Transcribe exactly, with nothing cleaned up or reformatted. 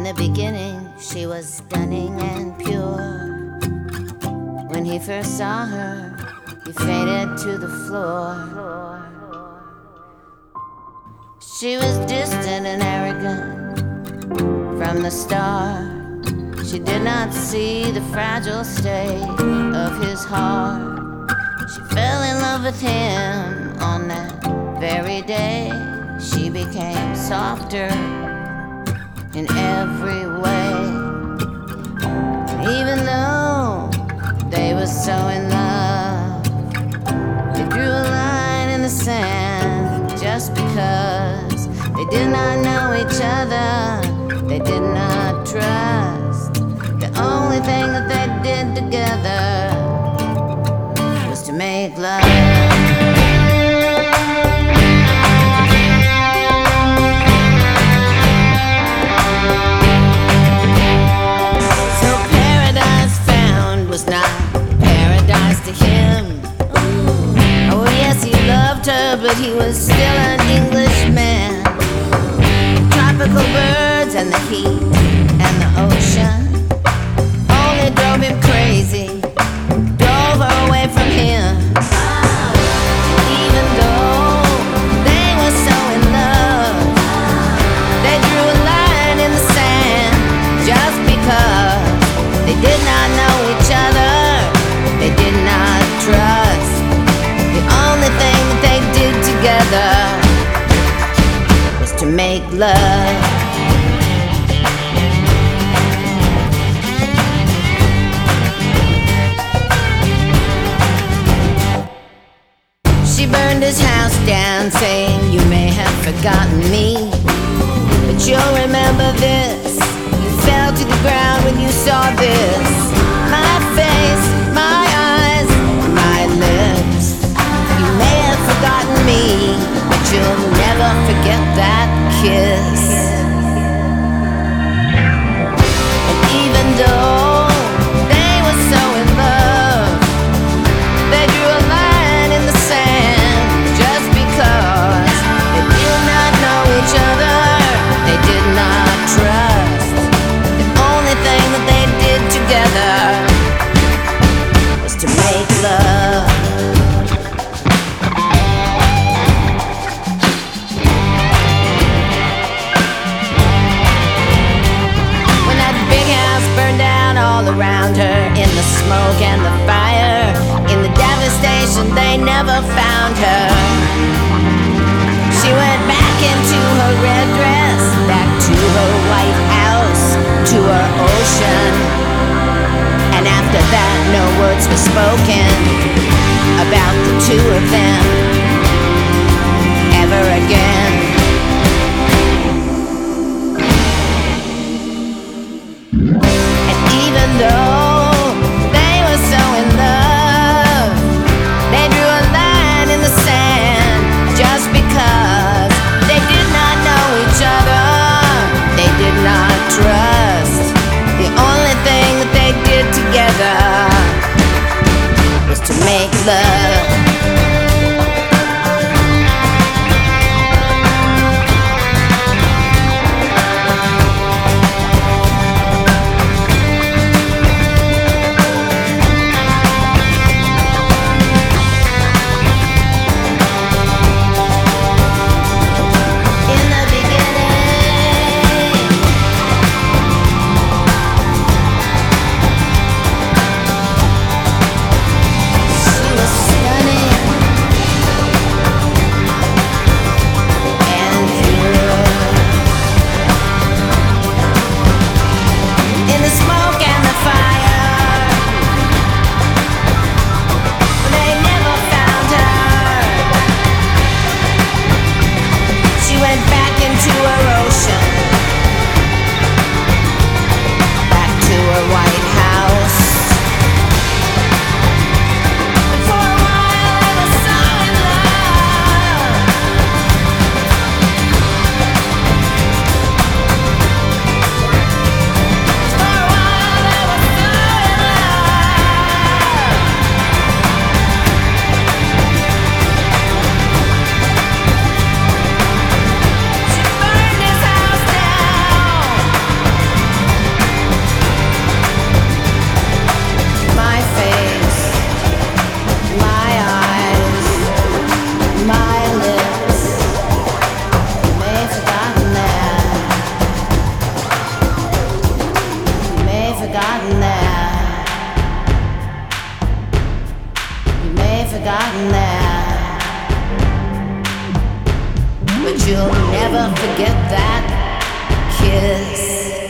In the beginning, she was stunning and pure. When he first saw her, he faded to the floor. She was distant and arrogant from the start. She did not see the fragile state of his heart. She fell in love with him on that very day. She became softer in every way. Even though they were so in love, they drew a line in the sand just because they did not know each other. They did not trust. The only thing that they did together was to make love. Was not paradise to him. Oh yes, he loved her, but he was still an Englishman. Tropical birds and the heat and the ocean only drove him crazy, drove her away from him. Even though they were so in love, they drew a line in the sand just because they did not know each other. They did not trust. The only thing that they did together was to make love. She burned his house down, saying, "You may have forgotten me, but you'll remember this. You fell to the ground when you saw this. My face, my eyes, my lips. You may have forgotten me, but you'll never forget that kiss." And even though they were so in love, they drew a line in the sand just because they did not know each other. They did not trust. The only thing that they did together was to make love. When that big house burned down all around her, in the smoke and the fire, in the devastation, they never found her. She went back into her red dress, back to her white house, to her ocean. And after that, no words were spoken about the two of them ever again. And even though they were so in love, they drew a line in the sand just because they did not know each other. They did not trust. The only thing that they did together was to make love. gotten there. But you'll never forget that kiss.